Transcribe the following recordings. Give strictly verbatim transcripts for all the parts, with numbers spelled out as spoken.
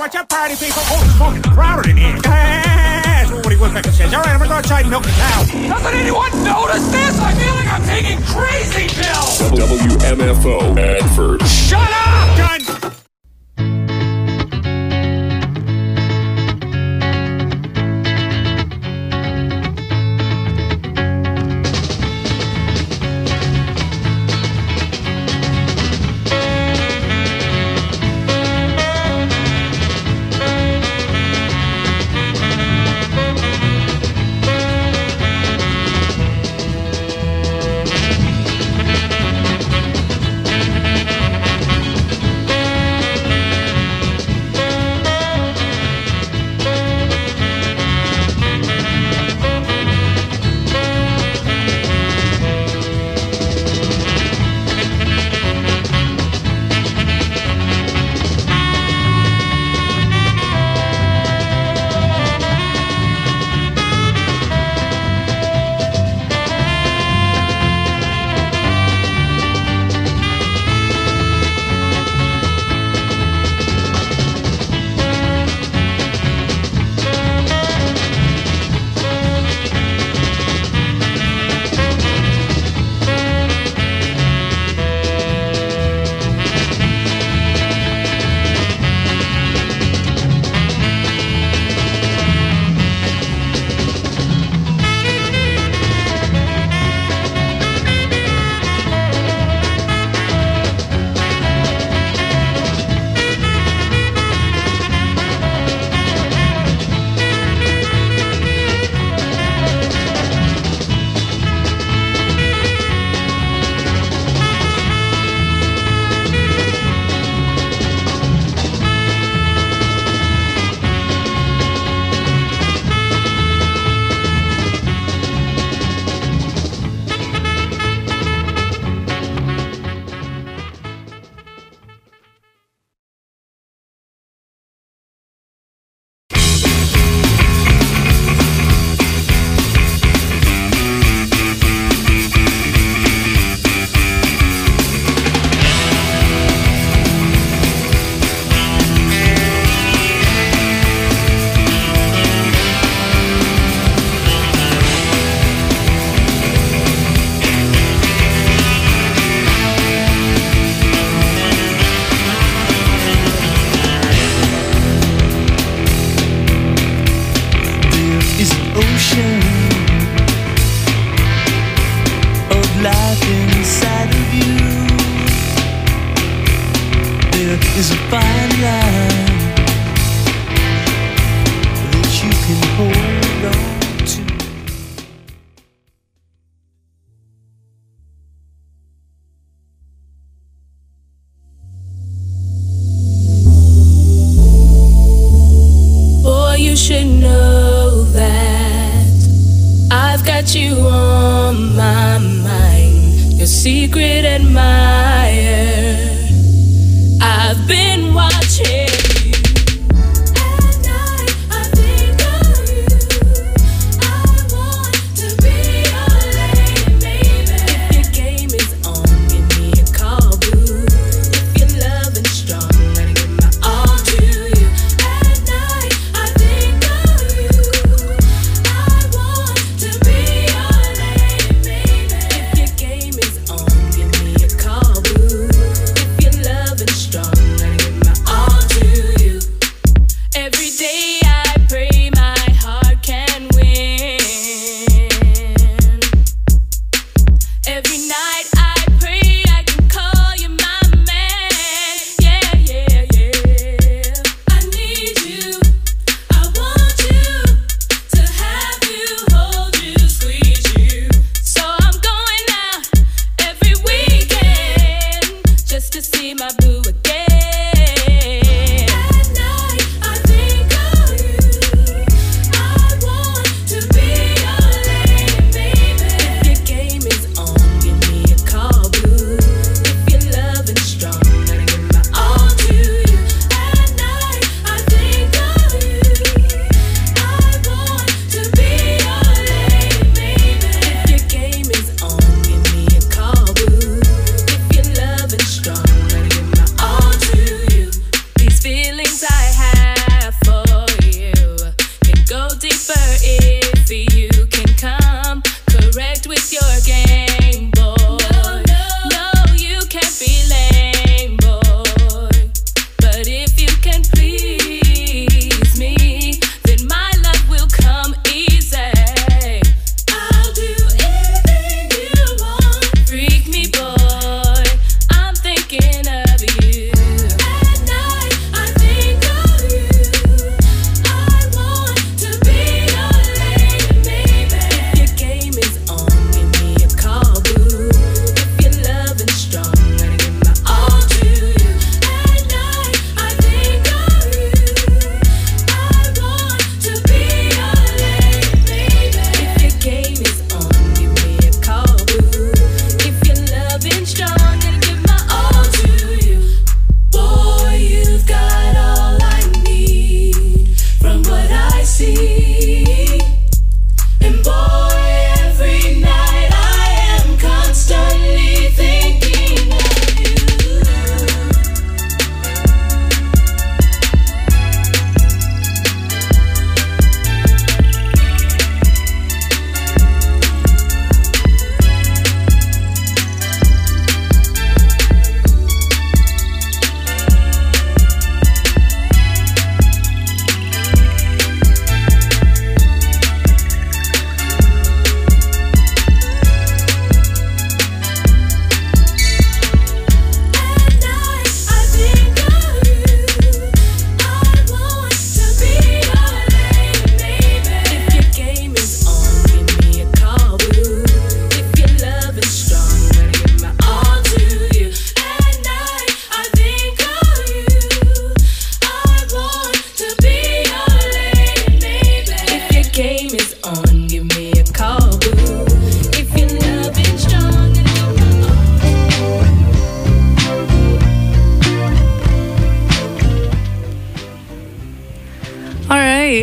Watch out, party people. Oh, it's fucking crowded in here. That's what Woody Woodpecker says. All right, I'm gonna go outside and milk the cow. Doesn't anyone notice this? I feel like I'm taking crazy pills. W M F O Adford. Shut up! Done. Is a fine line that you can hold on to. Boy, you should know that I've got you on my mind, your secret admirer. I've been watching you. At night, I think of you. I want to be your lady, baby. If your game is on, give me a call, boo. If you're loving strong, gotta give my all to you. At night, I think of you. I want to be your lady, baby. If your game is on, give me a call, boo. If you're loving strong. Every day I pray my heart can win. Every night I pray I can call you my man. Yeah, yeah, yeah. I need you, I want you, to have you, hold you, squeeze you. So I'm going out every weekend just to see my boo again. Strong, gotta give my all to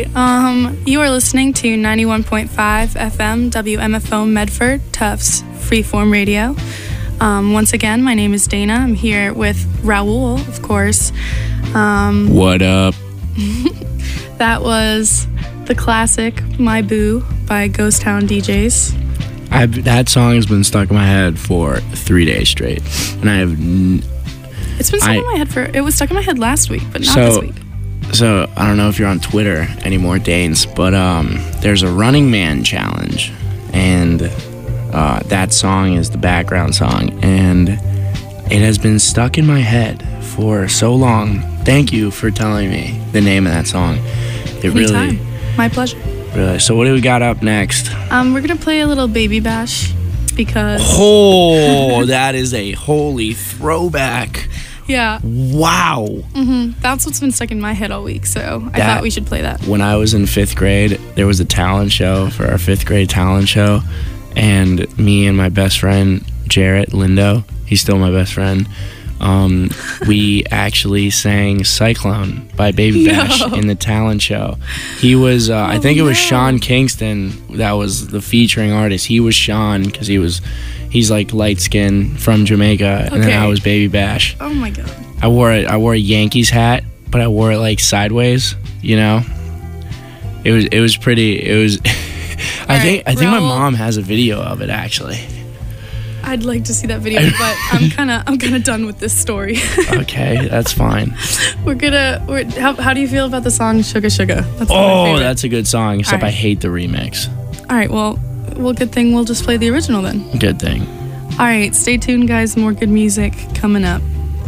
right. Um, you are listening to ninety-one point five F M W M F O Medford, Tufts Freeform Radio. Um, once again, my name is Dana. I'm here with Raul, of course. Um, what up? That was the classic My Boo by Ghost Town D Js. I've, that song has been stuck in my head for three days straight, and I have. N- it's been stuck I, in my head for. It was stuck in my head last week, but not so, this week. So I don't know if you're on Twitter anymore, Danes, but um, there's a Running Man challenge, and uh, that song is the background song, and it has been stuck in my head for so long. Thank you for telling me the name of that song. It Anytime. really, my pleasure. Really. So what do we got up next? Um, we're gonna play a little Baby Bash because. Oh, that is a holy throwback. Yeah. Wow. Mm-hmm. That's what's been stuck in my head all week, so I That- thought we should play that. When I was in fifth grade, there was a talent show for our fifth grade talent show, and me and my best friend Jarrett Lindo, he's still my best friend. Um, we actually sang Cyclone by Baby Bash No. in the talent show. He was, uh, I Oh, think it was no. Sean Kingston that was the featuring artist. He was Sean because he was, he's like light skinned from Jamaica, and then Okay. I was Baby Bash. Oh my god. I wore it. I wore a Yankees hat, but I wore it like sideways. You know, it was it was pretty. It was. I All think right, I think my Raul. mom has a video of it actually. I'd like to see that video, but I'm kind of I'm kind of done with this story. Okay, that's fine. we're gonna. We're, how, how do you feel about the song "Sugar Sugar"? That's one of my Oh, favorite. that's a good song. Except All I right. hate the remix. All right. Well, well, good thing we'll just play the original then. Good thing. All right. Stay tuned, guys. More good music coming up.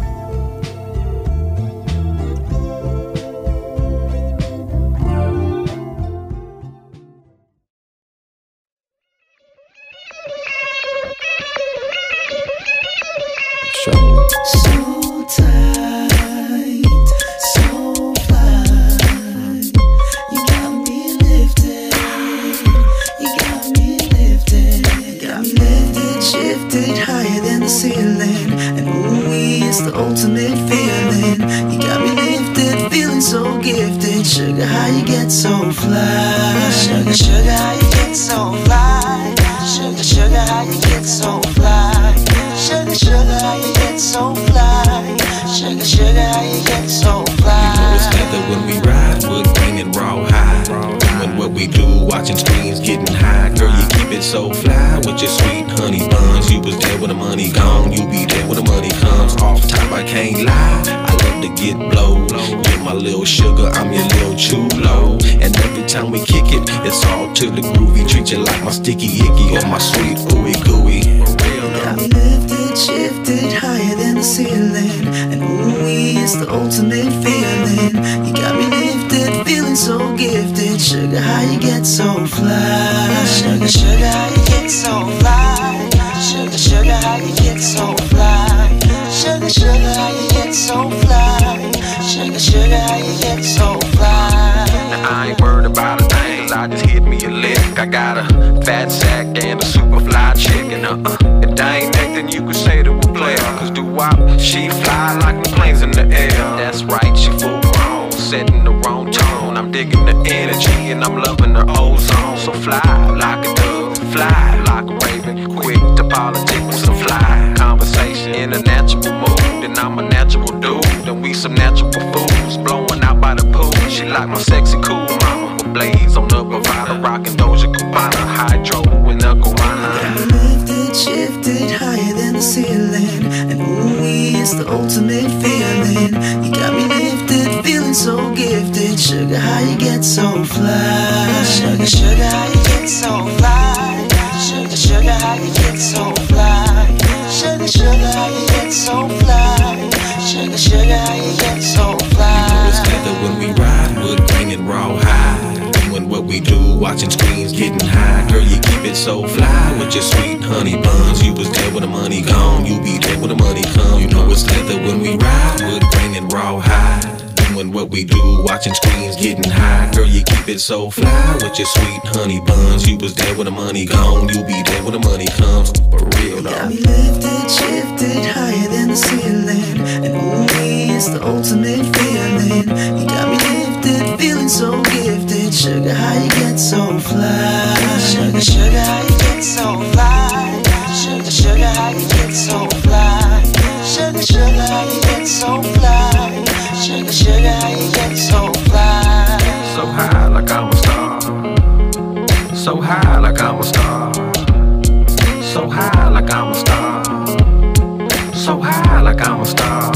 So tight, so fly. You got me lifted, you got me lifted, you got me lifted, shifted higher than the ceiling. And ooh, it's the ultimate feeling. You got me lifted, feeling so gifted. Sugar, how you get so fly? Sugar, sugar, how you get so fly? Sugar, sugar, how you get so fly? Sugar, sugar, how you get so fly? Sugar, sugar, how you get so fly? You know it's leather when we ride, wood grain and raw high. Doing what we do, watching screens, getting high. Girl, you keep it so fly with your sweet honey buns. You was there when the money gone, you be there when the money comes. Off top, I can't lie, I love to get blowed. You're my little sugar, I'm your little chulo. And every time we kick it, it's all to the groovy. Treat you like my sticky icky or my sweet ooey gooey. For real, no. Got me lifted, shifted higher than the ceiling. And ooh, it's the ultimate feeling. You got me lifted, feeling so gifted. Sugar, how you get so fly? Sugar, sugar, how you get so fly? Sugar, sugar, how you get so fly? Sugar, sugar, how you get so fly? Sugar, sugar, how you get so fly? Now I ain't worried about a thing, cause I just hit me a lick. I got a fat sack and a super fly chick. And uh-uh, if that ain't that, then you could say to a player. Cause doo-wop, she fly like the planes in the air. That's right, she full grown, setting the wrong tone. I'm digging the energy and I'm loving the ozone. So fly like a dove, fly like a raven. Quick to politic with some fly conversation. In a natural mood, and I'm a natural dude. And we some natural fools, blowing out by the pool. She like my sexy cool mama, with blaze on the Bravada, rockin' Doja Cubana, hydro in the Guana. Lifted, shifted higher than the ceiling. And ooh, it's the ultimate feeling. You got me lifted, feeling so gifted. Sugar, how you get so fly? Sugar, sugar, how you get so fly? Sugar, sugar, how you get so fly? Sugar, sugar, how you get so fly? Sugar, sugar, how you get so fly? You know it's leather when we ride, wood grain and raw high. Doing what we do, watching screens, getting high. Girl, you keep it so fly with your sweet honey buns. You was there when the money gone, you be there when the money come. You know it's leather when we ride, wood grain and raw high. Doing what we do, watching screens, getting high. Girl, you keep it so fly with your sweet honey buns. You was there when the money gone, you be there when the money comes. For real, though. Got me lifted, shifted higher than the ceiling. And ooh, it's the ultimate feeling. You got me lifted, feeling so gifted. Sugar, how you get so fly? Sugar, sugar, how you get so fly? Sugar, sugar, how you get so fly? Sugar, sugar, how you get so fly? Sugar, sugar, how you get so fly? So high like I'm a star. So high like I'm a star. So high like I'm a star. So high like I'm a star.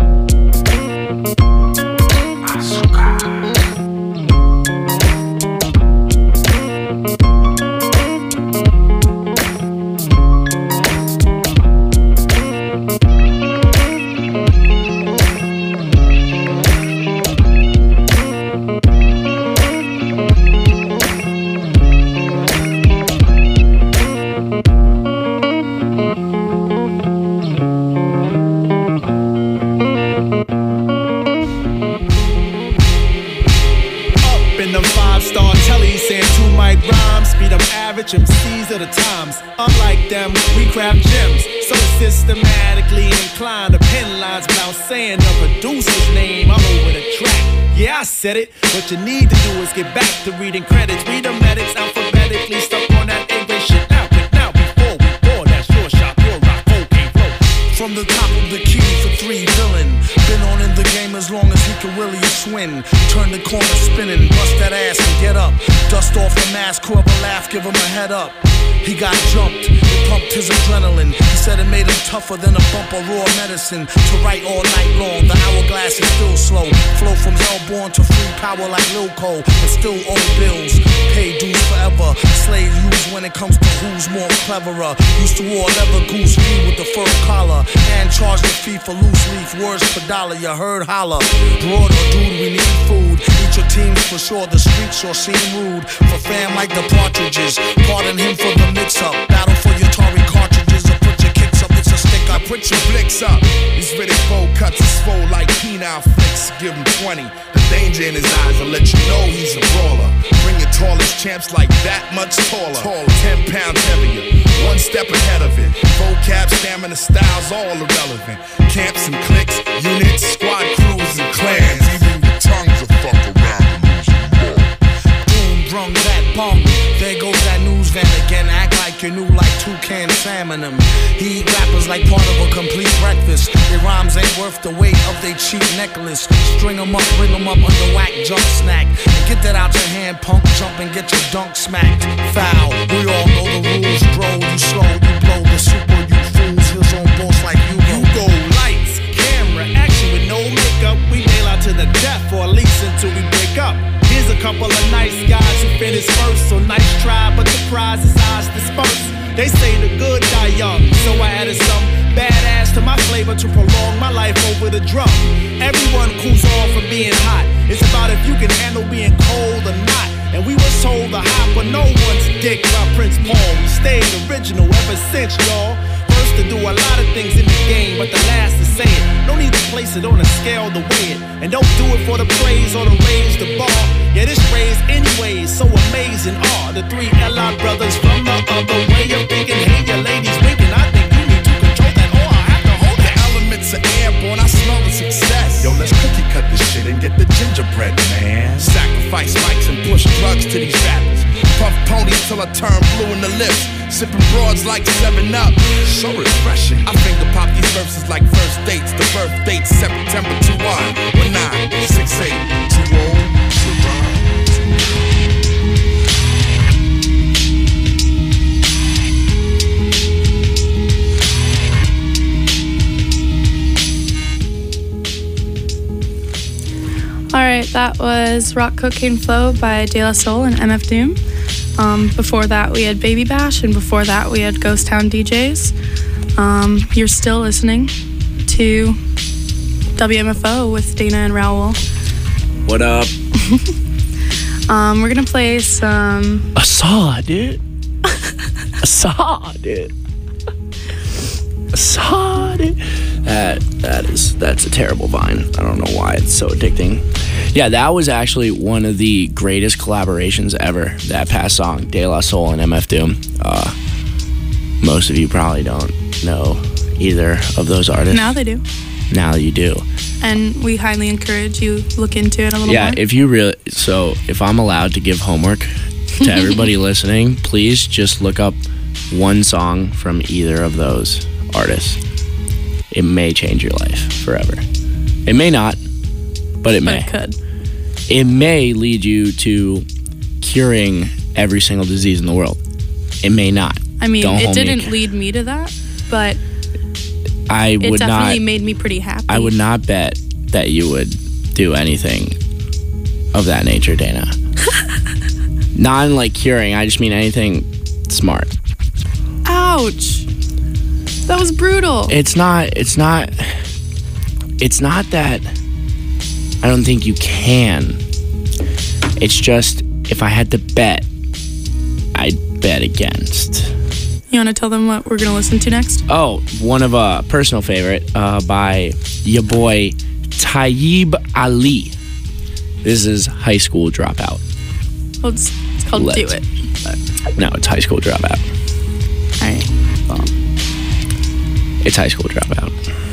M Cs of the times, unlike them, we craft gems. So systematically inclined to pen lines without saying the producer's name. I'm over the track. Yeah, I said it. What you need to do is get back to reading credits. Read the medics alphabetically, stuck on that English shit. Now, quick now, before we pour that short shot, pure rock, cocaine flow. From the top of the key for three villain. Been on in the game as long as he can really swing. Turn the corner spinning, bust that ass and get up. Dust off the mask, whoever laugh, give him a head up. He got jumped, it pumped his adrenaline. He said it made him tougher than a bump of raw medicine. To write all night long, the hourglass is still slow. Flow from hellborn to free power like Lil Cole. And still owe bills, pay dues forever. Slave used when it comes to who's more cleverer. Used to wore leather goose fee with the fur collar. And charge the fee for loose leaf, words per dollar, you heard holler. Broad or dude, we need food. Eat your teams for sure, the streets sure seem rude. For fam like the Partridges, pardon him for the mix-up. Battle for your Atari cartridges or put your kicks up, it's a stick up. Put your blicks up. These Riddick bowl cuts is full like penile flicks. Give him twenty. The danger in his eyes will let you know he's a brawler. Bring your tallest champs like that much taller. taller. Ten pounds heavier. One step ahead of it. Vocab, stamina, styles, all irrelevant. Camps and cliques, units, squad crews and clans. Even your tongues will fuck around and lose your ball. Boom, brung that bong. There goes that news van again. Act like you knew like toucan salmon them. He eat rappers like part of a complete breakfast. Their rhymes ain't worth the weight of their cheap necklace. String them up, bring them up under whack jump snack. And get that out your hand, punk, jump and get your dunk smacked. Foul, we all know the rules, bro. You slow, you blow the super, you fools. His own boss like you go. You go lights, camera, action with no makeup. We nail out to the death, or at least until we break up. Here's a couple of nice guys who finished first. So nice try, but the prize is ours dispersed. They say the good die young, so I added some badass to my flavor to prolong my life over the drum. Everyone cools off from being hot. It's about if you can handle being cold or not. And we was told to hop, but no one's dick by Prince Paul. We stayed original ever since, y'all. First to do a lot of things in the game, but the last to say it. No need to place it on a scale to weigh it. And don't do it for the praise or to raise the bar. Yeah, this raised anyways, so amazing are the three L I brothers from the other way of thinking. Hey, your ladies winking, I think you need to control that, or I have to hold that. The elements are airborne, I smell the success. Yo, let's cookie cut this shit and get the gingerbread, man. Sacrifice mics and push drugs to these rappers. Puff ponies till I turn blue in the lips. Sipping broads like seven up. So refreshing. I finger pop these verses like first dates. The birth date September twenty-first, one nine six eight two oh. Alright, that was Rock Cocaine Flow by De La Soul and M F Doom. Um, before that, we had Baby Bash, and before that, we had Ghost Town D Js. Um, you're still listening to W M F O with Dana and Raul. What up? um, we're gonna play some. I saw, dude. I saw, dude. I saw, dude. That that is that's a terrible vine. I don't know why it's so addicting. Yeah, that was actually one of the greatest collaborations ever. That past song, De La Soul and M F Doom. Uh, most of you probably don't know either of those artists. Now they do. now you do. And we highly encourage you look into it a little Yeah, more. if you really, so if I'm allowed to give homework to everybody listening, please just look up one song from either of those artists. It may change your life forever. It may not, but it but may. it could. It may lead you to curing every single disease in the world. It may not. I mean, Don't it hold me didn't ac- lead me to that, but I it would definitely not. made me pretty happy. I would not bet that you would do anything of that nature, Dana. Not in like curing. I just mean anything smart. Ouch. That was brutal. It's not. It's not. It's not that. I don't think you can. It's just if I had to bet, I'd bet against. You want to tell them what we're going to listen to next? Oh, one of a personal favorite uh, by your boy Tayyib Ali. This is High School Dropout. Well, it's, it's called Let's- Do It. But, No, it's High School Dropout. all right. Well, It's High School Dropout.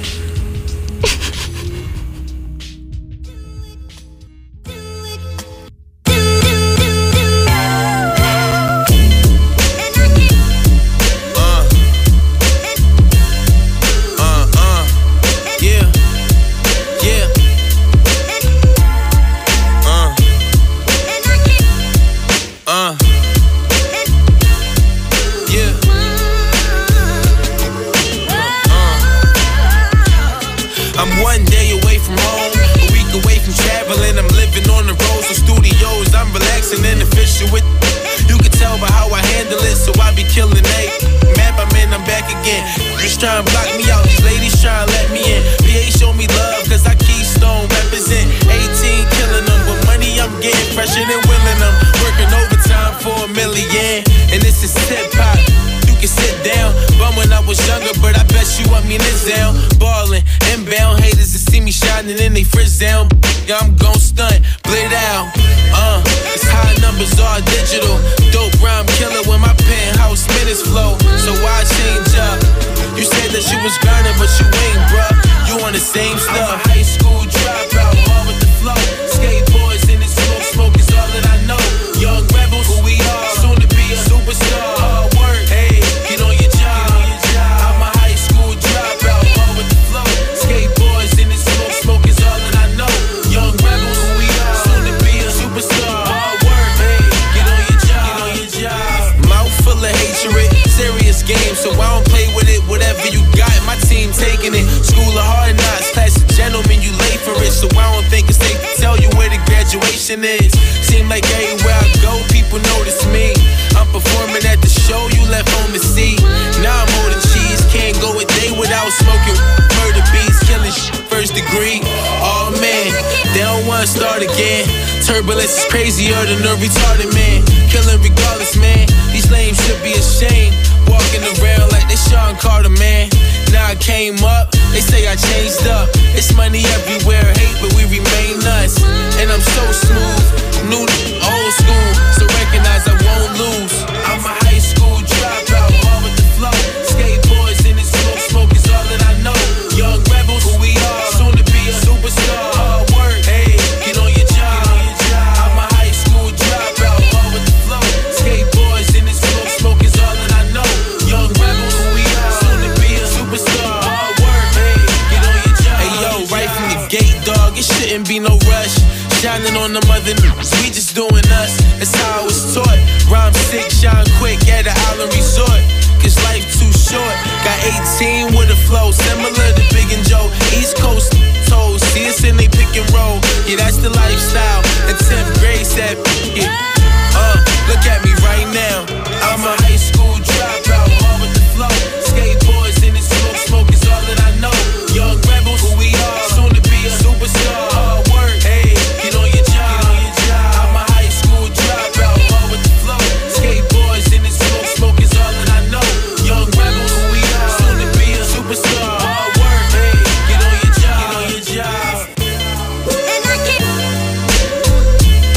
I'm gon' stunt, blit out. Uh, it's high numbers, all digital. Dope rhyme killer when my penthouse minutes flow. So why change up? You said that you was grinding, but you ain't, bruh. You on the same stuff. I'm a high school dropout, all with the flow. Skateboards in the smoke, smoke is all that I know. Young rebels, who we are, soon to be a superstar. Hard work, hey, get on your job. I'm a high school dropout, all with the flow. Skateboards in the smoke, smoke is all that I know. Young rebels, who we are, soon to be a superstar. Hard work, hey, get on your job. Get on your job. Mouth full of hatred, serious game, so I don't play with it. Whatever you got, my team taking it. School of hard knocks, class of gentlemen, you late for it, so I don't think it's safe to tell you where the graduation is. Seem like everywhere I go, people notice me. I'm performing at the show you left home to see. Now I'm holding cheese, can't go a day without smoking. Murder beats, killing shit, first degree. Oh man, they don't wanna start again. Turbulence is crazier than a retarded man. Killing regardless, man. These lames should be ashamed. Walking around like they Sean Carter, man. Now I came up, they say I changed up. It's money everywhere, hate, but we remain us. And I'm so smooth, new, old school, so recognize I won't lose. I'm a high school dropout, all with the flow. Skateboards in the smoke, smoke is all that I know. Young rebels, who we are, soon to be a superstar. Hard work, hey, get on your job. I'm a high school dropout, all with the flow. Skateboards in the smoke, smoke is all that I know. Young rebels, who we are, soon to be a superstar. Hard work, hey, get on your job. Hey yo, right from the gate, dog, it shouldn't be no rush. Shining on the mother news, we just doing us. That's how I was taught. Rhyme sick, shine quick at an island resort. Cause life too short. Got eighteen with a flow similar to Big and Joe. East Coast toes, see us in they pick and roll. Yeah, that's the lifestyle. And tenth grade said, yeah. Uh, look at me right now. I'm a high school dropout, all with the flow. Skateboards in the smoke, smoke is all that I know. Young rebels, who we are, soon to be a superstar. Hard work, hey, get on your job. I'm a high school dropout, all with the flow. Skateboards in the smoke, smoke is all that I know. Young rebels, who we are, soon to be a superstar. Hard work, hey, get on your job. Get on your job.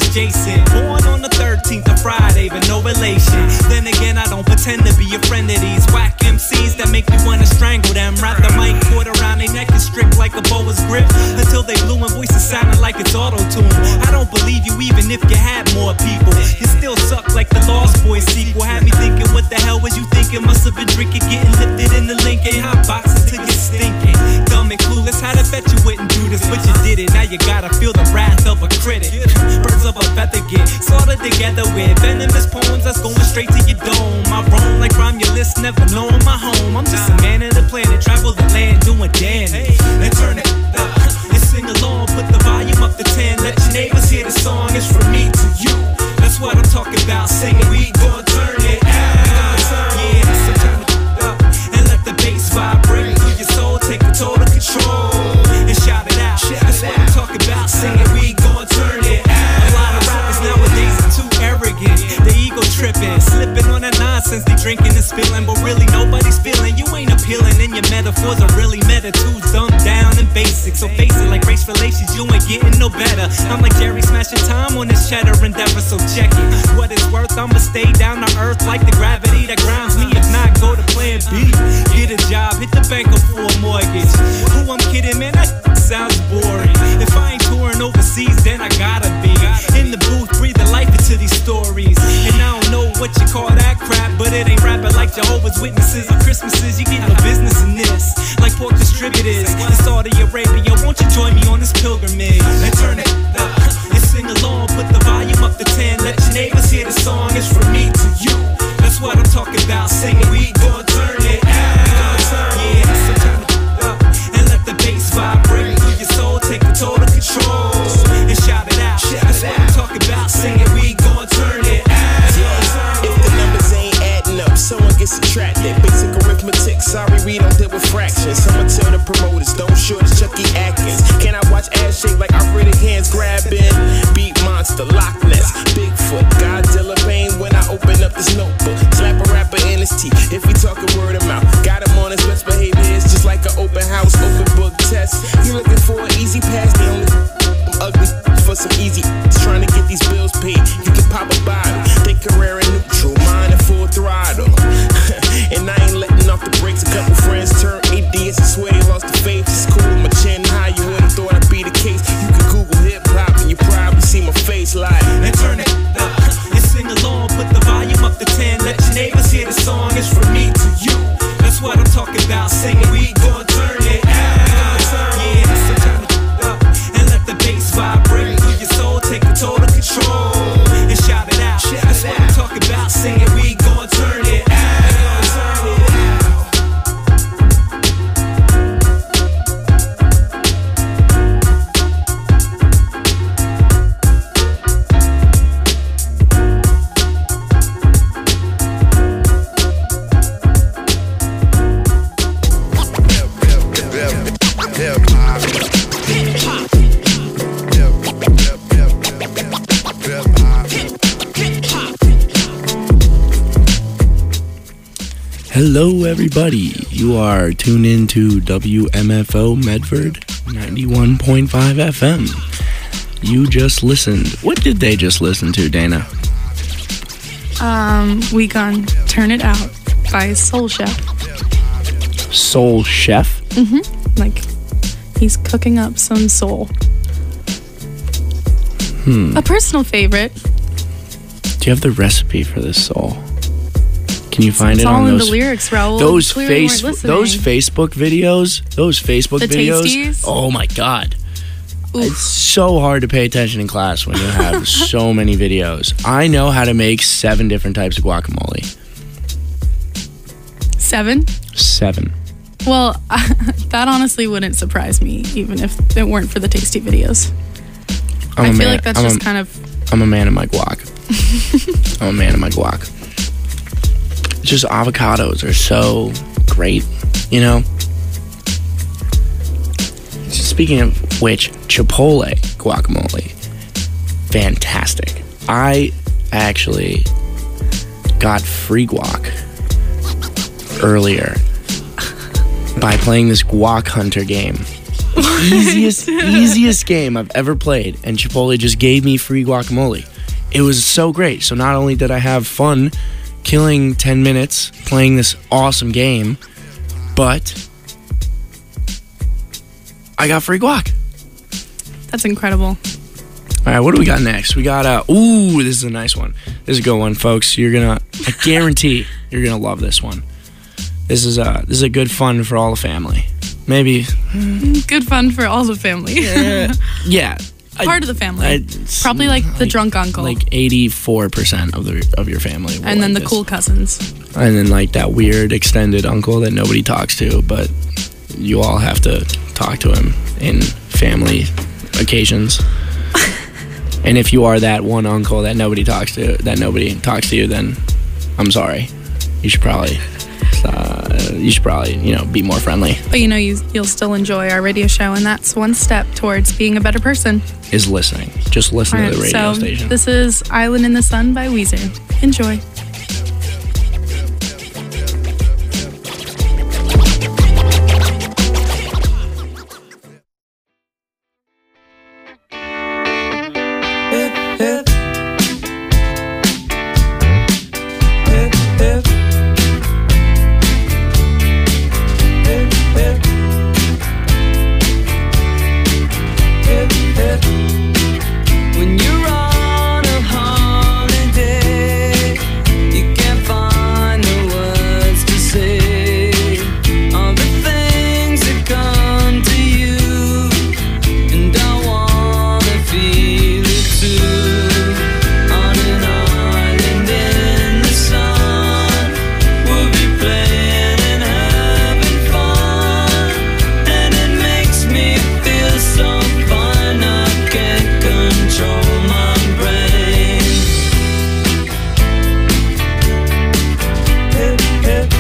Jason. Born on the thirteenth of Friday, but no relation. Then again, I don't pretend to be a friend of these whack M Cs that make me wanna strangle them. Wrap the mic cord around their neck and strip like a boa's grip until they blew and voices sounding like it's auto-tune. I don't believe you even if you had more people. You still suck like the Lost Boys sequel. Had me thinking, what the hell was you thinking? Must have been drinking, getting lifted in the Lincoln. Hot boxing till you're stinking. Dumb and clueless, how to bet you wouldn't do this, but you did it. Now you gotta feel the wrath of a critic. Birds of a feather get slaughtered together with venomous poems that's going straight to your dome. I roam like Romulus, never knowing my home. I'm just a man of the planet, travel the land, doing damage. And turn it up and sing along, put the volume up to ten. Let your neighbors hear the song, it's from me to you. That's what I'm talking about, singing. We gon' turn it out. Yeah, so turn it up and let the bass vibrate through your soul, take total control and shout it out. That's what I'm talking about, singing. We gon' turn it out. A lot of rappers nowadays are too arrogant, they ego tripping, slipping on that nonsense. They drinking and spilling, but really nobody's feeling. You ain't appealing, and your metaphors are really meta too dumbed down and basic. So face it, like race relations, you ain't getting no better. I'm like Jerry smashing time on this cheddar endeavor, so check it. What it's worth, I'ma stay down to earth like the gravity that grounds me. If not, go to plan B. Get a job, hit the bank up for a mortgage. Who I'm kidding, man, that sounds boring. If I ain't touring overseas, then I gotta be in the booth, breathing life into these stories. And I don't know what you call that crap, but it ain't rapping like Jehovah's Witnesses or Christmases. You get no business in this, like pork distributors in Saudi Arabia. Won't you join me on this pilgrimage and turn it up and sing along? Put the volume up to ten. Let your neighbors hear the song. It's from me to you. That's what I'm talking about, singing. We gon' turn it out. Yeah, so turn it up and let the bass vibrate through your soul, take the total control and shout it out. That's what I'm talking about, singing. We gon' turn it out. If the numbers ain't adding up, someone gets subtracted. Basic arithmetic, sorry we don't deal with fractions. Someone tell the promoters, don't short as Chucky Atkins. Can I watch ass shake like I really hands grabbing? Beat monster, Loch Ness, Bigfoot, Godzilla pain when I open up this notebook. Slap a rapper in his teeth if he talking word of mouth. Got him on his best behavior, it's just like an open house, open book test. You looking for an easy pass, the only I'm ugly for some easy trying to get these bills paid. You can pop a bottle, they Carrera neutral, mine at full throttle. And I ain't letting off the brakes. A couple friends turn atheists and swear they lost the faith. It's cool, my chin high, you would've thought I'd be the case. You can Google hip hop and you probably see my face live. And turn it up and sing along, put the volume up to ten. Let your neighbors hear the song. It's from me to you. That's what I'm talking about, singing. We gon' turn it out. Yeah, so turn it up and let the bass vibrate through your soul, take the total control and shout it out. That's what I'm talking about, singing. We gon' turn it out. Hello everybody, you are tuned in to W M F O Medford ninety-one point five F M. You just listened. What did they just listen to, Dana? Um, we gon' Turn It Out by Soul Chef. Soul Chef? Mm-hmm. Like, he's cooking up some soul. Hmm. A personal favorite. Do you have the recipe for this soul? Can you find it's it all on in those the lyrics, Raul? those Clearly face weren't listening. those Facebook videos? Those Facebook The videos. tasties? Oh my god. Oof. It's so hard to pay attention in class when you have so many videos. I know how to make seven different types of guacamole. Seven? Seven. Well, that honestly wouldn't surprise me, even if it weren't for the tasty videos. I'm I a feel man, like that's I'm just a, kind of... I'm a man of my guac. I'm a man of my guac. Just avocados are so great, you know? Speaking of which, Chipotle guacamole, fantastic. I actually got free guac earlier by playing this Guac Hunter game easiest, easiest game I've ever played, and Chipotle just gave me free guacamole. It was so great. So not only did I have fun killing ten minutes playing this awesome game, but I got free guac. That's incredible. All right, what do we got next? We got, uh, ooh, this is a nice one. This is a good one, folks. You're gonna, I guarantee you're gonna love this one. This is, uh, this is a good fun for all the family. Maybe. Good fun for all the family. uh, yeah. Part I, of the family. I, Probably like the like, drunk uncle. Like eighty-four percent of the of your family. Will and then like the this. cool cousins. And then like that weird extended uncle that nobody talks to, but you all have to talk to him in family occasions. And if you are that one uncle that nobody talks to, that nobody talks to you, then I'm sorry. You should probably, uh, you should probably, you know, be more friendly. But you know, you, you'll still enjoy our radio show, and that's one step towards being a better person. Is listening. Just listen All to the right, radio so station. This is Island in the Sun by Weezer. Enjoy. When you're on a holiday, you can't find the words to say. All the things that come to you, and I wanna feel it too. On an island in the sun, we'll be playing and having fun, and it makes me feel so fine. I can't control my brain. Hip, hip.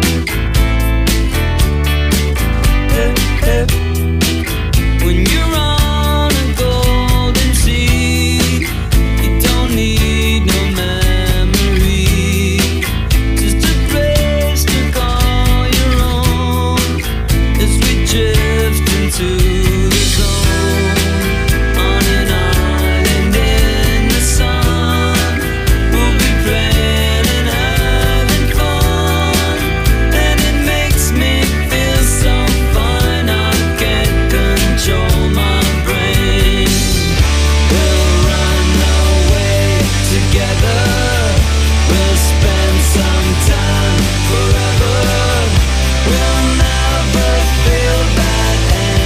Hip, hip. When you're on a golden sea, you don't need no memory, just a place to call your own as we drift into the zone. On an island in the sun, we'll be playing and having fun, and it makes me feel so fine. I can't control my brain. We'll run away together. We'll spend some time forever. We'll never feel bad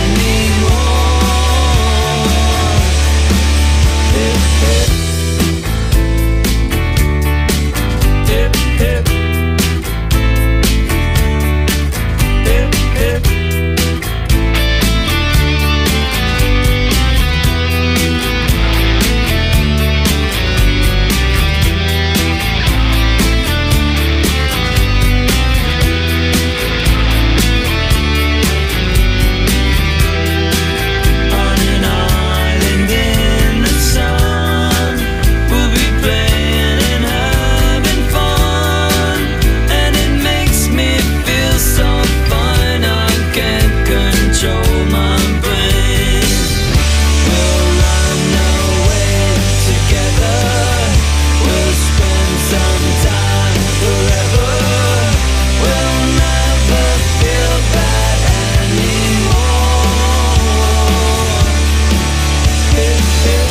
anymore. Hip, hip. Hip, hip. Hip, hip. On an island in the sun, we'll be playing and having fun, and it makes me feel so fine. I can't control my brain. We'll run away together. We'll spend some time forever. We'll never feel bad anymore. Hip, hip.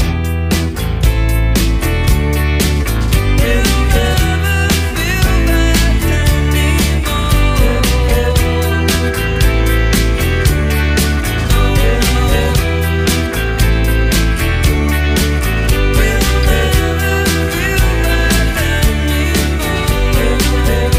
Hip, hip. Never feel bad anymore. Hip, hip. Hip, hip. We'll never feel bad anymore. Hip, hip.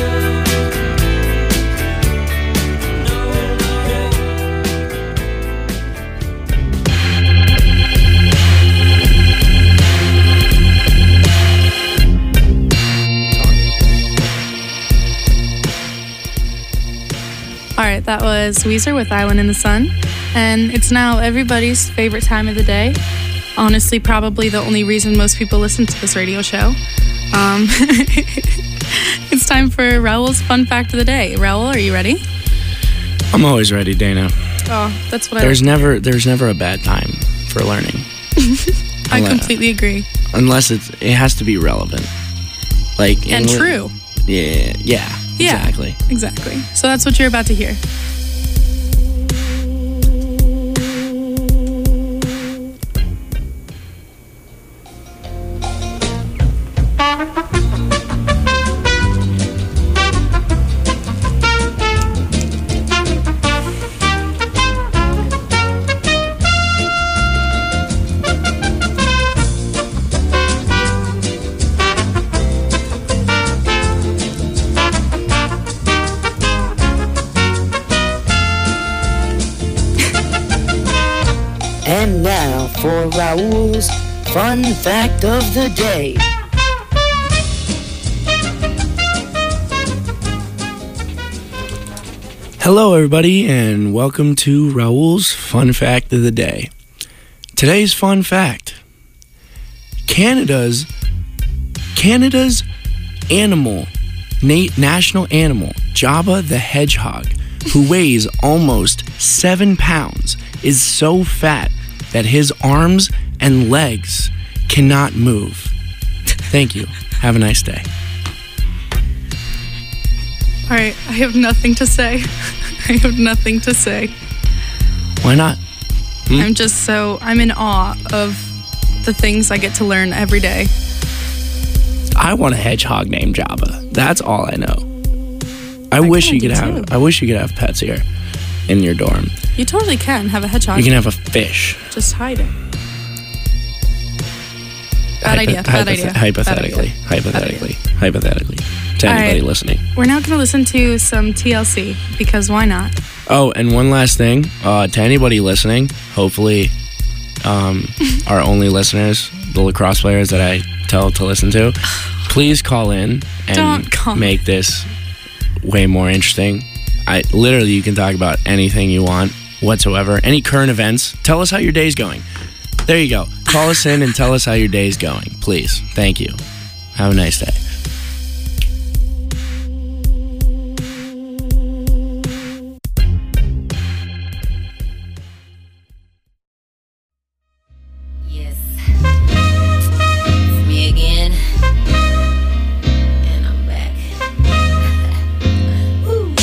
All right, that was Weezer with Island in the Sun. And it's now everybody's favorite time of the day. Honestly, probably the only reason most people listen to this radio show. Um, it's time for Raul's Fun Fact of the Day. Raul, are you ready? I'm always ready, Dana. Oh, that's what There's I never there's never a bad time for learning. I Unless- completely agree. Unless it's it has to be relevant. Like And in- true. Yeah, yeah. Yeah. Exactly. Exactly. So that's what you're about to hear. And now for Raul's Fun Fact of the Day. Hello, everybody, and welcome to Raul's Fun Fact of the Day. Today's fun fact: Canada's Canada's animal, na- national animal, Jabba the Hedgehog, who weighs almost seven pounds, is so fat that his arms and legs cannot move. Thank you. Have a nice day. All right, I have nothing to say. I have nothing to say. Why not? Hmm? I'm just so, I'm in awe of the things I get to learn every day. I want a hedgehog named Jabba. That's all I know. I, I wish you kinda could do have. too. I wish you could have pets here in your dorm. You totally can have a hedgehog. You can have a fish. Just hide it. Bad Hypo- idea, bad hypothet- idea, Hypothetically, bad idea. hypothetically, hypothetically, to All anybody right. listening. We're now going to listen to some T L C because why not? Oh, and one last thing, uh, to anybody listening, hopefully, um, our only listeners, the lacrosse players that I tell to listen to, please call in and Don't call. make this way more interesting. I literally, you can talk about anything you want whatsoever, any current events. Tell us how your day's going. There you go. Call us in and tell us how your day's going, please. Thank you. Have a nice day. Yes. It's me again. And I'm back. Woo.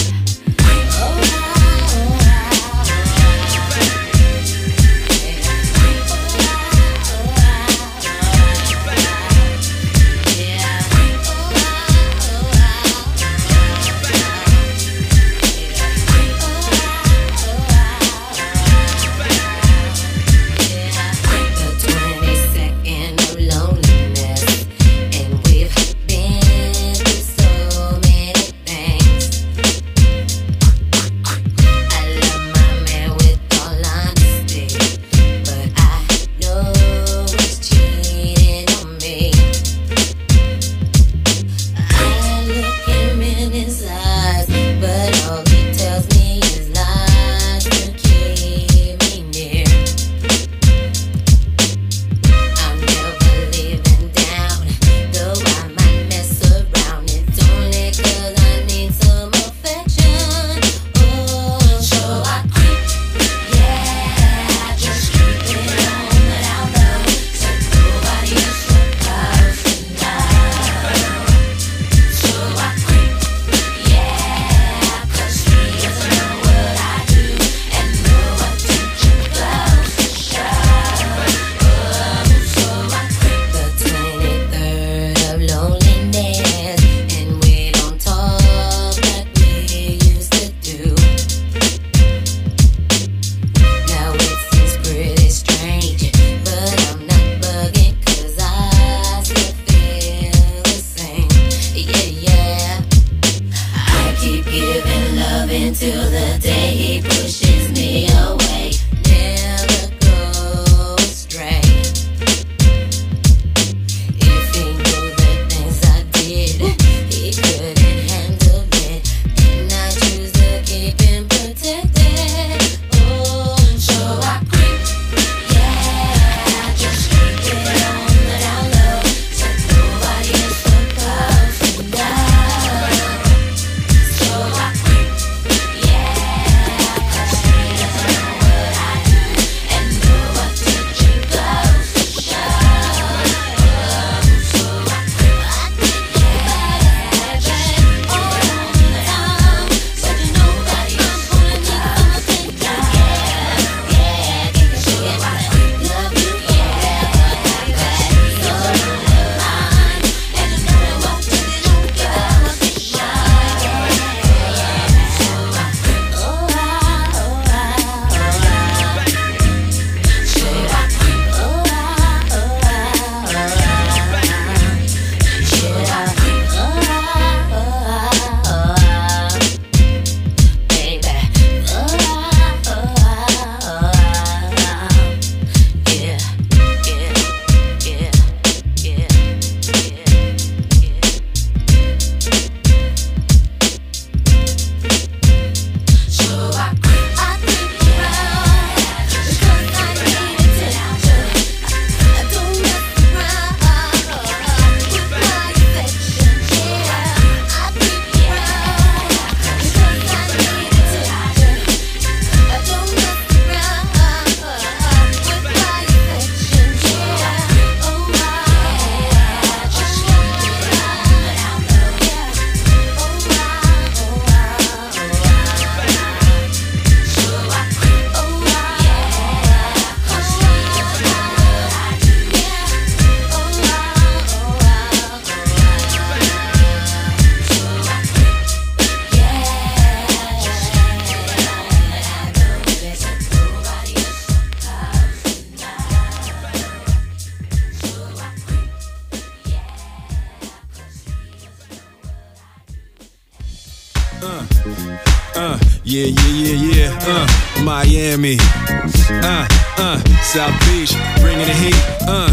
Yeah, yeah, yeah, yeah. Uh, Miami. Uh, uh, South Beach, bringing the heat. Uh.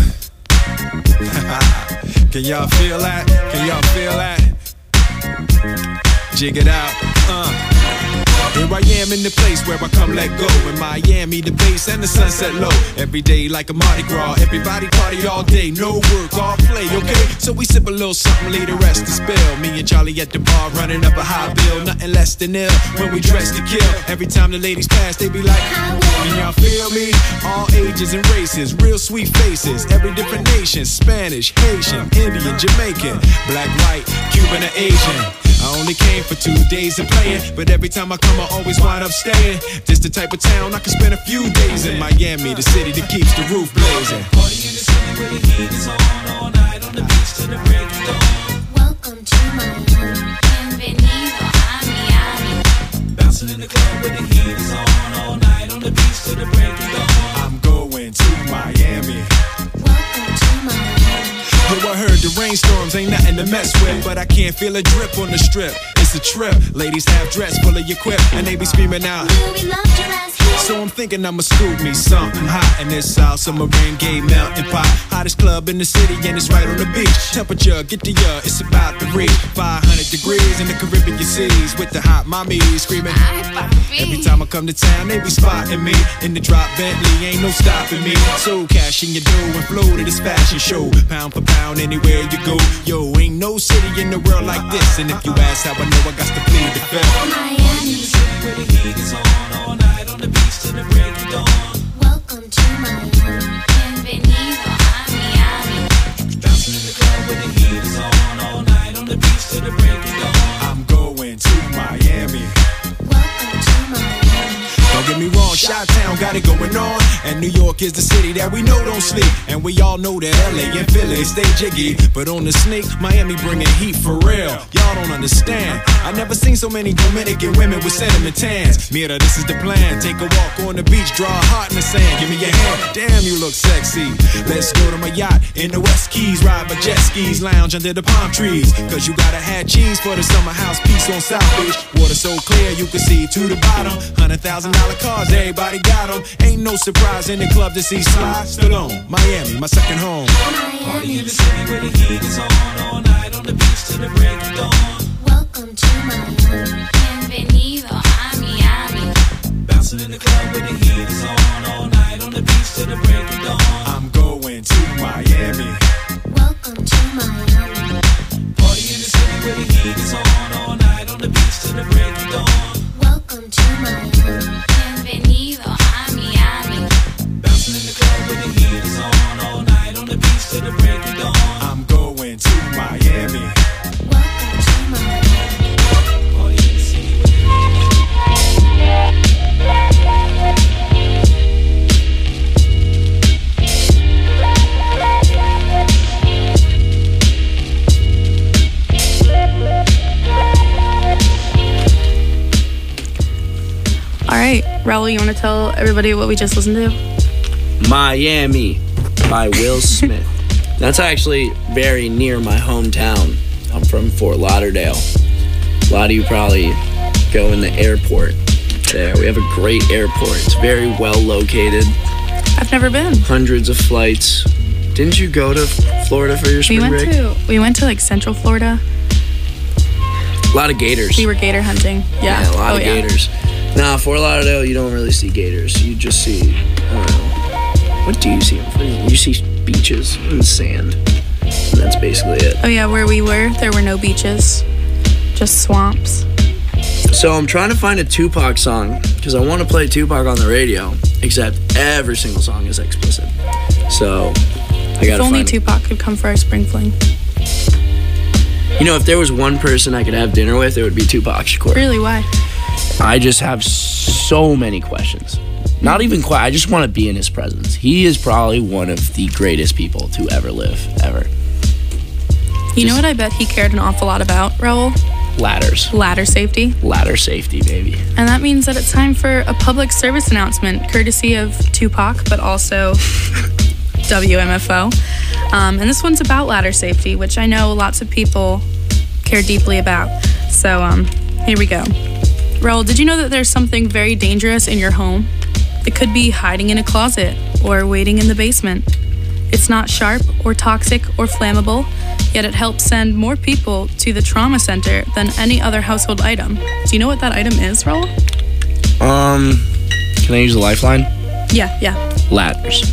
Can y'all feel that? Can y'all feel that? Jig it out. Uh. Here I am in the place where I come let go. In Miami, the base and the sunset low. Every day like a Mardi Gras. Everybody party all day, no work, all play, okay? So we sip a little something, leave the rest to spill. Me and Charlie at the bar running up a high bill. Nothing less than ill when we dress to kill. Every time the ladies pass, they be like, can y'all feel me? All ages and races, real sweet faces. Every different nation, Spanish, Haitian, Indian, Jamaican, black, white, Cuban, or Asian. I only came for two days of playing, but every time I come I always wind up staying. This the type of town I can spend a few days in. Miami, the city that keeps the roof blazing. Party in the city where the heat is on, all night on the beach till the break of dawn. Welcome to Miami, bienvenido a Miami. Bouncing in the club where the heat is on, all night on the beach till the break of dawn. I'm going to Miami. Welcome to Miami. Yo, I heard the rainstorms ain't nothing to mess with, but I can't feel a drip on the strip. It's a trip. Ladies have dress full of your quip, and they be screaming out, we love your ass here. So I'm thinking I'ma scoop me something hot in this South Submarine Gay melting pot. Hottest club in the city, and it's right on the beach. Temperature, get the uh, it's about to reach five hundred degrees in the Caribbean seas with the hot mommy screaming. Every time I come to town, they be spotting me in the drop Bentley, ain't no stopping me. So cash in your dough and flow to this fashion show, pound for pound anywhere you go. Yo, ain't no city in the world like this, and if you ask how I know, I got to plead the fifth. Miami, the city where the heat is on, all night on the beach till the break of dawn. Welcome to Miami, bienvenido a Miami. Bouncing in the club where the heat is on, all night on the beach till the break of dawn. I'm going to Miami. Welcome to Miami. Don't get me wrong, Chi-Town got it going on, and New York is the city that we know don't sleep. And we all know that L A and Philly stay jiggy, but on the sneak, Miami bringing heat for real. Y'all don't understand. I never seen so many Dominican women with sentiment tans. Mira, this is the plan. Take a walk on the beach, draw a heart in the sand. Give me your hand. Damn, you look sexy. Let's go to my yacht in the West Keys, ride my jet skis, lounge under the palm trees. Cause you gotta have cheese for the summer house piece on South Beach. Water so clear you can see to the bottom. Hundred thousand dollar cars, everybody got them. Ain't no surprise in the club to see Sly Stallone. Miami, my second home. Party in the city where the heat is on, all night on the beach till the break of dawn. Welcome to Miami, bienvenido a Miami. Bouncing in the club where the heat is on, all night on the beach till the break of dawn. I'm going to Miami. Welcome to Miami. Party in the city where the heat is on, all night on the beach till the break of dawn. Welcome to Miami, bienvenido a Miami. Bouncing in the club where the heat is on, all night on the beach till the break of dawn. I'm going to Miami. Welcome to Miami. Party in the city where the All right, Raul, you want to tell everybody what we just listened to? Miami by Will Smith. That's actually very near my hometown. I'm from Fort Lauderdale. A lot of you probably go in the airport there. We have a great airport. It's very well located. I've never been. Hundreds of flights. Didn't you go to Florida for your spring we went break? to we went to like Central Florida. A lot of gators. We were gator hunting. Yeah, yeah a lot oh, of yeah. gators. Nah, Fort Lauderdale, you don't really see gators. You just see, I don't know. What do you see? You see beaches and sand. And that's basically it. Oh yeah, where we were, there were no beaches, just swamps. So I'm trying to find a Tupac song because I want to play Tupac on the radio, except every single song is explicit. So I gotta If only find Tupac could come for our spring fling. You know, if there was one person I could have dinner with, it would be Tupac Shakur. Really, why? I just have so many questions. Not even quite. I just want to be in his presence. He is probably one of the greatest people to ever live, ever. You just know what I bet he cared an awful lot about, Raul? Ladders. Ladder safety. Ladder safety, baby. And that means that it's time for a public service announcement, courtesy of Tupac, but also W M F O. Um, and this one's about ladder safety, which I know lots of people care deeply about. So um, here we go. Raul, did you know that there's something very dangerous in your home? It could be hiding in a closet or waiting in the basement. It's not sharp or toxic or flammable, yet it helps send more people to the trauma center than any other household item. Do you know what that item is, Raul? Um, can I use a lifeline? Yeah, yeah. Ladders.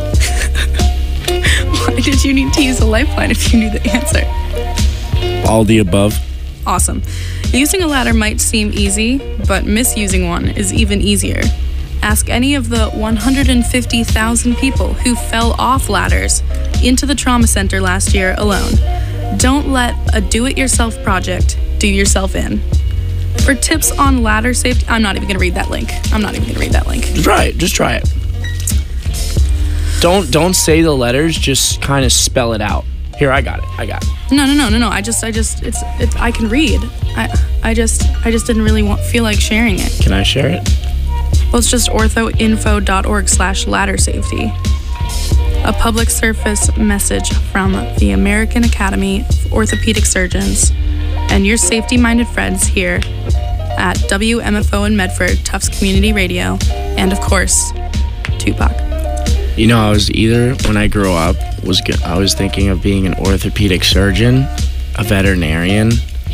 Why did you need to use a lifeline if you knew the answer? All the above. Awesome. Using a ladder might seem easy, but misusing one is even easier. Ask any of the one hundred fifty thousand people who fell off ladders into the trauma center last year alone. Don't let a do-it-yourself project do yourself in. For tips on ladder safety, I'm not even going to read that link. I'm not even going to read that link. Just try it. Just try it. Don't don't say the letters. Just kind of spell it out. Here, I got it. I got it. No, no, no, no, no. I just, I just, it's, it, I can read. I, I just, I just didn't really want, feel like sharing it. Can I share it? Well, it's just orthoinfo.org slash ladder safety. A public service message from the American Academy of Orthopedic Surgeons and your safety-minded friends here at W M F O in Medford, Tufts Community Radio, and of course, Tupac. You know, I was either, when I grew up, was go- I was thinking of being an orthopedic surgeon, a veterinarian,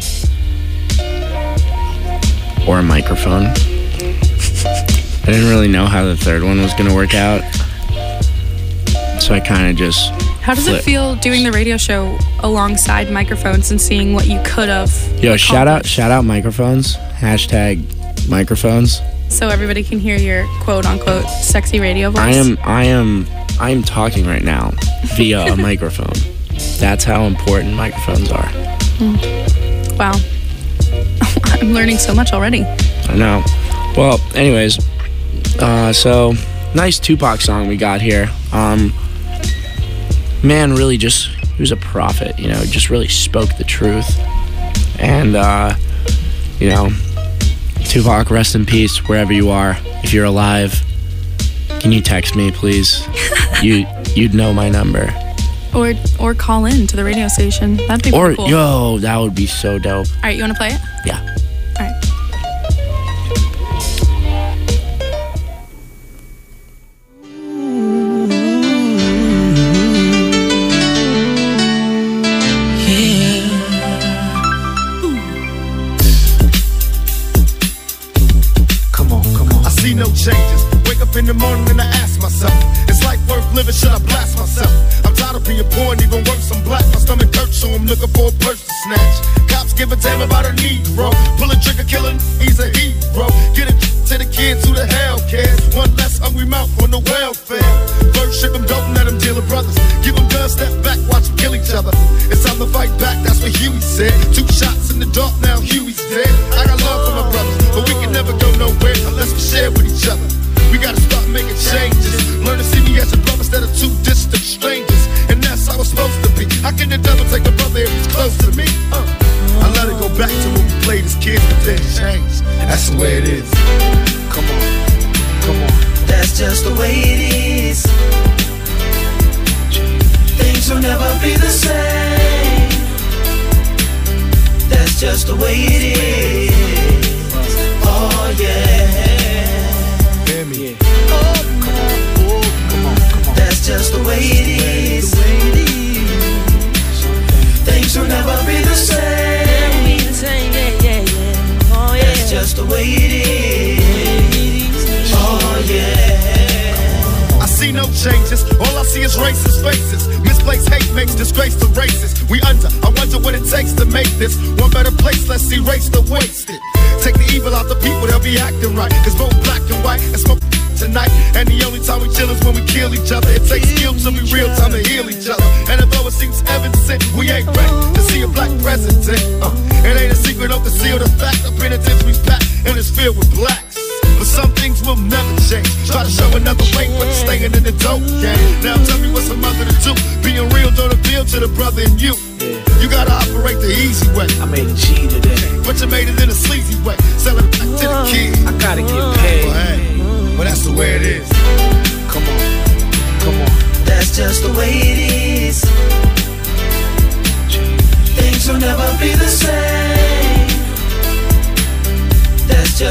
or a microphone. I didn't really know how the third one was going to work out, so I kind of just How does flipped. it feel doing the radio show alongside microphones and seeing what you could have? Yo, shout out, shout out microphones. Hashtag microphones. So everybody can hear your quote-unquote sexy radio voice. I am, I am, I am talking right now via a microphone. That's how important microphones are. Mm. Wow. I'm learning so much already. I know. Well, anyways, uh, so nice Tupac song we got here. Um, man, really just, he was a prophet, you know, just really spoke the truth. And, uh, you know, Tupac, rest in peace wherever you are. If you're alive, can you text me, please? you, you'd know my number. Or or call in to the radio station. That'd be Or, pretty cool. yo, that would be so dope. All right, you want to play it? Yeah. All right. See no changes. Wake up in the morning and I ask myself, is life worth living? Should I blast myself? I'm tired of being poor and even worse, I'm black. My stomach hurts, so I'm looking for a purse to snatch. Cops give a damn about a Negro. Pull a trigger, killing, he's a hero. Get it to the kids who the hell cares. One less hungry mouth on the welfare. First ship them, don't let them deal with brothers. Give them guns, step back, watch them kill each other. It's time to fight back, that's what Huey said. Two shots in the dark, now Huey's dead. I got love for my brothers, but we can never go nowhere unless we share with each other. We gotta start making changes. Learn to see me as a brother instead of two distant strangers. And that's how it's supposed to be. How can the devil take a brother if he's close to me? Uh, I let it go back to when we played as kids, but then changed. That's the way it is. Come on, come on. That's just the way it is. Things will never be the same. That's just the way it is. Oh yeah. Hear me. Oh, come on, oh, come on, come on. That's just the way it is. Things will never be the same. Yeah, yeah, yeah. Oh, yeah. That's just the way it is. Oh yeah. I see no changes, all I see is racist faces. Misplaced hate makes disgrace to races. We under, I wonder what it takes to make this one better place. Let's erase the wasted. Take the evil out the people, they'll be acting right. Cause both black and white and smoke tonight. And the only time we chill is when we kill each other. It takes skill to be real time to heal each other. And although it seems evident, we ain't ready to see a black president. Uh, it ain't a secret, don't conceal the fact. The penitentiary's packed and it's filled with blacks. But some things will never change. Try to show another way, but staying in the dope game. Now tell me what's a mother to do. Being real don't appeal to the brother in you. You gotta operate the easy way. I made a G today, but you made it in a sleazy way. Sell it back to the kids. I gotta get paid. Well, hey, well, that's the way it is. Come on, come on. That's just the way it is. Things will never be the same. That's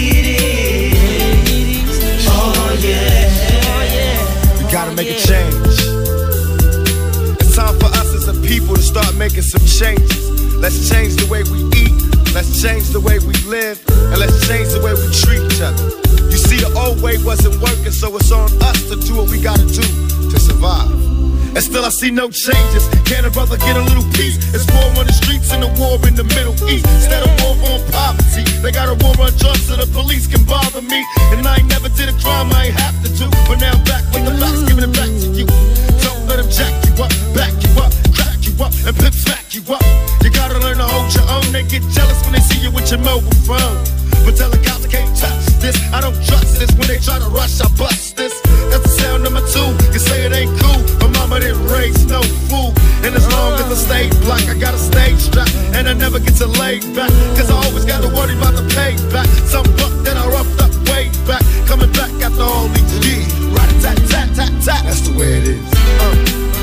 it is. Oh yeah. We gotta make a change. It's time for us as a people to start making some changes. Let's change the way we eat. Let's change the way we live. And let's change the way we treat each other. You see, the old way wasn't working, so it's on us to do what we gotta do to survive. And still I see no changes. Can a brother get a little peace? It's war on the streets and a war in the Middle East. Instead of war on poverty, they got a war on drugs so the police can bother me. And I ain't never did a crime I ain't have to do. But now I'm back with the facts, giving it back to you. Don't let them jack you up, back you up, crack you up, and pimp smack you up. You gotta learn to hold your own. They get jealous when they see you with your mobile phone. But tell the cops I can't touch this. I don't trust this. When they try to rush, I bust this. That's the sound number two. You say it ain't cool. My mama didn't raise no fool. And as long as I stay black, I got a stage strap. And I never get to lay back. Cause I always gotta worry about the payback. Some buck that I roughed up way back. Coming back after all these years. Rat-a-tat-tat-tat-tat. That's the way it is. Uh.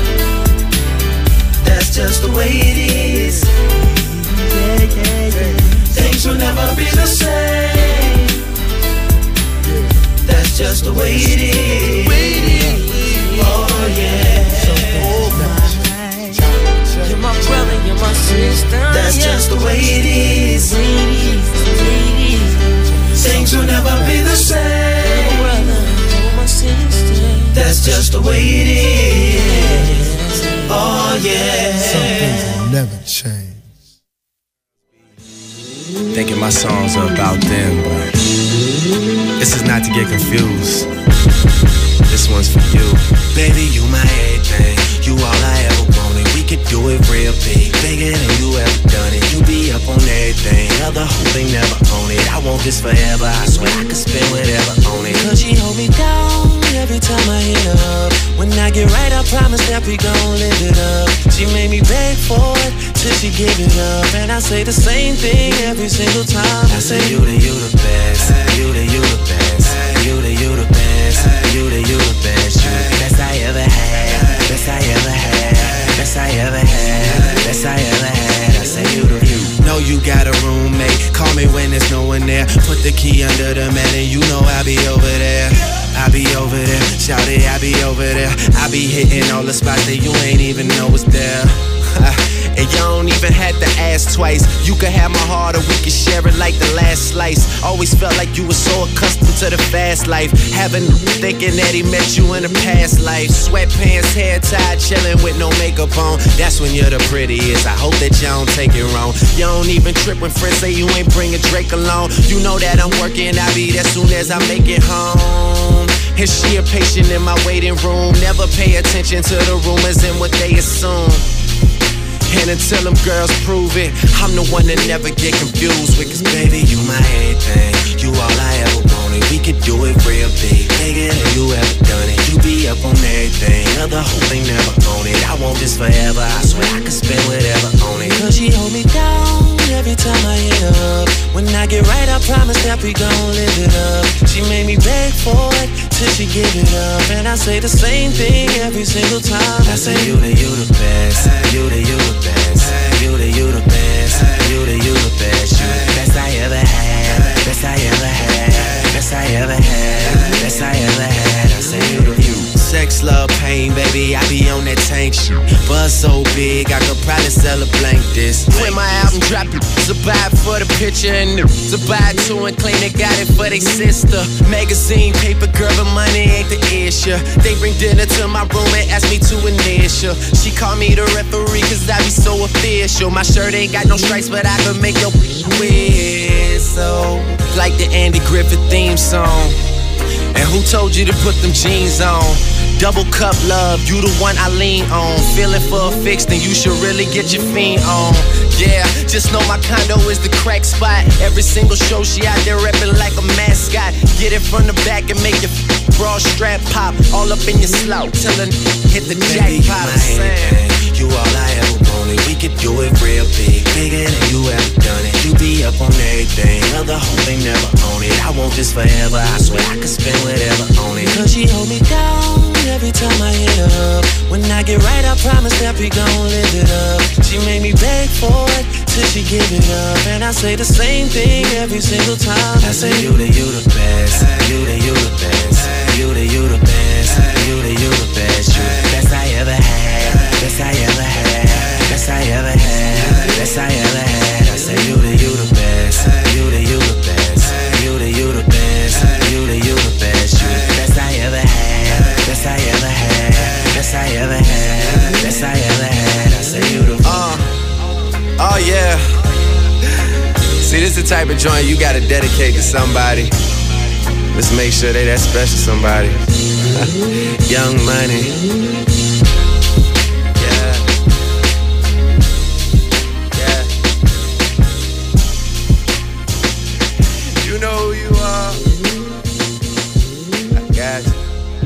That's just the way it is. Yeah, yeah, yeah. Things will never be the same. That's just the way it is. Oh yeah. You're my brother, you're my sister. That's just the way it is. Things will never be the same. That's just the way it is. Oh yeah. Some things will never change. Thinking my songs are about them, but this is not to get confused. This one's for you. Baby, you my everything. You all I ever wanted. We could do it real big, bigger than you ever done it. You be up on everything, other whole thing never own it. I want this forever, I swear I could spend whatever on it. Cause she hold me down every time I hit her up. When I get right, I promise that we gon' live it up. She made me beg for it till she give it up. And I say the same thing every single time. I say you the, you the best. You the, you the best. You the, you the best. You the, you the best. You the best I ever had. Best I ever had. Best I ever had. Best I ever had. I say you the, you. Know you got a roommate. Call me when there's no one there. Put the key under the mat and you know I'll be over there. I be over there, shout it, I be over there. I be hitting all the spots that you ain't even know was there. And you don't even have to ask twice. You could have my heart or we could share it like the last slice. Always felt like you were so accustomed to the fast life. Having thinking that he met you in a past life. Sweatpants, hair tied, chilling with no makeup on. That's when you're the prettiest. I hope that you don't take it wrong. You don't even trip when friends say you ain't bringing Drake along. You know that I'm working, I'll be there soon as I make it home. And she a patient in my waiting room. Never pay attention to the rumors and what they assume. And until them girls prove it, I'm the one that never get confused with. Cause baby, you my everything. You all I ever wanted. We could do it real big, bigger than you ever done it. You be up on everything, other whole thing never own it. I want this forever, I swear I could spend whatever on it. Cause she hold me down every time I hit her up. When I get right, I promise that we gon' live it up. She made me beg for it till she give it up. And I say the same thing every single time. I say you the, you the best. You the, you the best. You the, you the best. You the, you the best. You the best I ever had. Best I ever had. Best I ever had. Best I ever had. I say you the, you. Sex, love, pain, baby, I be on that tank shit. Buzz so big, I could probably sell a blank this. When my album drop, it's a buy for the picture and it's a buy two and claim they got it for they sister. Magazine, paper, girl, but money ain't the issue. They bring dinner to my room and ask me to initial. She call me the referee cause I be so official. My shirt ain't got no stripes, but I could make your whistle. Like the Andy Griffith theme song. And who told you to put them jeans on? Double cup love, you the one I lean on. Feeling for a fix, then you should really get your fiend on. Yeah, just know my condo is the crack spot. Every single show she out there reppin' like a mascot. Get it from the back and make your bra strap pop. All up in your slout, till a hit the jackpot. You all I ever wanted. We could do it real big, bigger than you ever done it. You be up on everything, other hoes they never own it. I want this forever, I swear I could spend whatever on it. Cause she hold me down every time I hit her up. When I get right, I promise that we gon' live it up. She made me beg for it till she give it up, and I say the same thing every single time. I say you the you the best, you the you the best, you the you the best, you the you the best, you the best I ever had, best I ever had, best I ever had, best I ever had. I say you the you the best, you the you the best, you the you the best, you the you the best, you the best I ever had, best I ever had, best I ever had, best I ever had. I say you the uh, oh yeah. See, this the type of joint you gotta dedicate to somebody. Let's make sure they that special somebody. Young Money. Know who you are. I got you.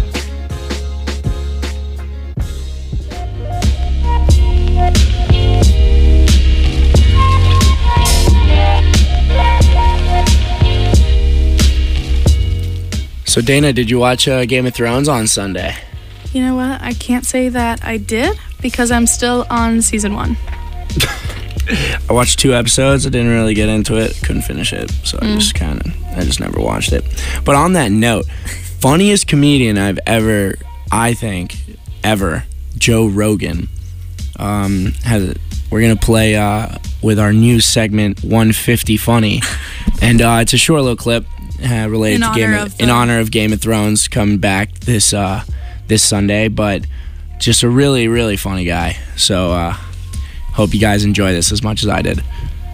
So Dana, did you watch uh, Game of Thrones on Sunday? You know what? I can't say that I did because I'm still on season one. I watched two episodes. I didn't really get into it. Couldn't finish it. So I Mm. just kind of, I just never watched it. But on that note, funniest comedian I've ever, I think, ever, Joe Rogan, um, has. We're going to play uh, with our new segment, one fifty Funny. And uh, it's a short little clip uh, related In to Game honor of, of in the- honor of Game of Thrones coming back this, uh, this Sunday. But just a really, really funny guy. So, uh, hope you guys enjoy this as much as I did.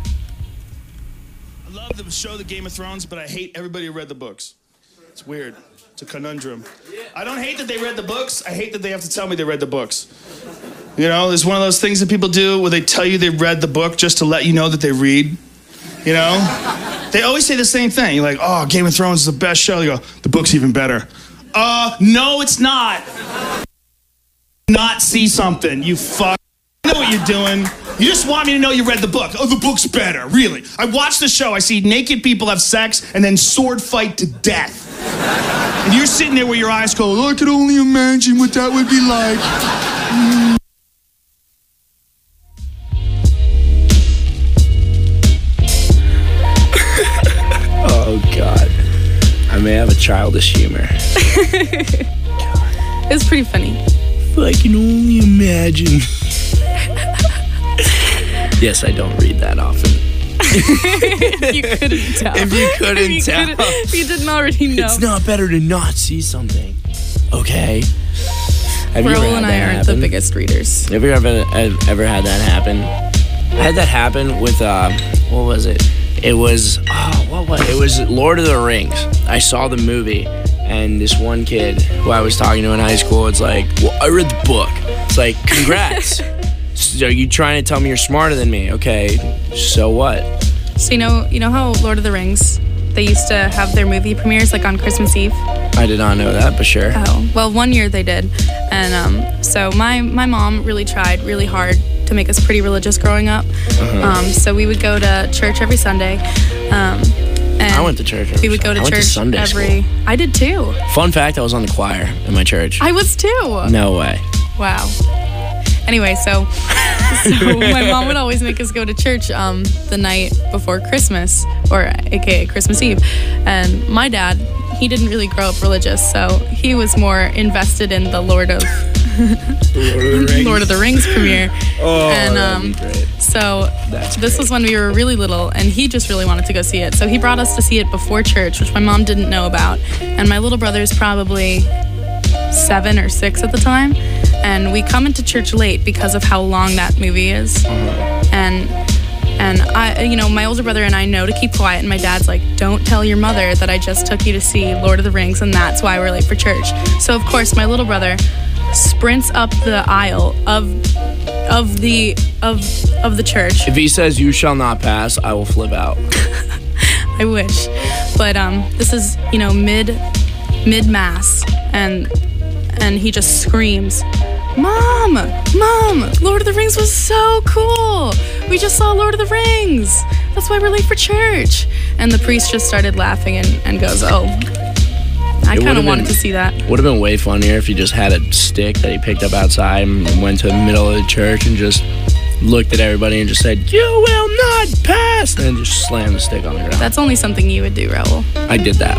I love the show, The Game of Thrones, but I hate everybody who read the books. It's weird. It's a conundrum. I don't hate that they read the books. I hate that they have to tell me they read the books. You know, it's one of those things that people do where they tell you they read the book just to let you know that they read. You know? They always say the same thing. You're like, oh, Game of Thrones is the best show. They go, the book's even better. Uh, no, it's not. Not see something, you fuck. I know what you're doing. You just want me to know you read the book. Oh, the book's better, really. I watch the show, I see naked people have sex and then sword fight to death. And you're sitting there with your eyes closed. Oh, I could only imagine what that would be like. Mm. Oh, God. I may have a childish humor. It's pretty funny. If I can only imagine. Yes, I don't read that often. If you couldn't tell. If you couldn't If you tell. couldn't- if you didn't already know. It's not better to not see something. Okay. Have you ever Raoul had and that I aren't happen? the biggest readers. Have you ever ever had that happen? I had that happen with uh, what was it? It was oh, what was it? Was Lord of the Rings. I saw the movie, and this one kid who I was talking to in high school, it's like, well, I read the book. It's like, congrats. So are you trying to tell me you're smarter than me? Okay, so what? So you know, you know how Lord of the Rings, they used to have their movie premieres like on Christmas Eve. I did not know that, but sure. Oh, well, one year they did, and um, so my my mom really tried really hard to make us pretty religious growing up. Uh-huh. Um, so we would go to church every Sunday. Um, and I went to church every We would go to I went church to Sunday every. school. I did too. Fun fact: I was on the choir in my church. I was too. No way. Wow. Anyway, so so my mom would always make us go to church um, the night before Christmas, or A K A Christmas Eve. And my dad, he didn't really grow up religious, so he was more invested in the Lord of Lord of the Rings, Lord of the Rings premiere. Oh, and that'd um, be great. so That's this was when we were really little, and he just really wanted to go see it. So he brought us to see it before church, which my mom didn't know about. And my little brother's probably seven or six at the time, and we come into church late because of how long that movie is. And and I, you know, my older brother and I know to keep quiet, and my dad's like, don't tell your mother that I just took you to see Lord of the Rings, and that's why we're late for church. So of course my little brother sprints up the aisle of of the of of the church. If he says you shall not pass, I will flip out. I wish. But um this is, you know, mid mid mass, and and he just screams, Mom, Mom, Lord of the Rings was so cool. We just saw Lord of the Rings. That's why we're late for church. And the priest just started laughing and, and goes, oh, I kind of wanted to see that. Would have been way funnier if he just had a stick that he picked up outside and went to the middle of the church and just looked at everybody and just said, "You will not pass," and then just slammed the stick on the ground. That's only something you would do, Raul. I did that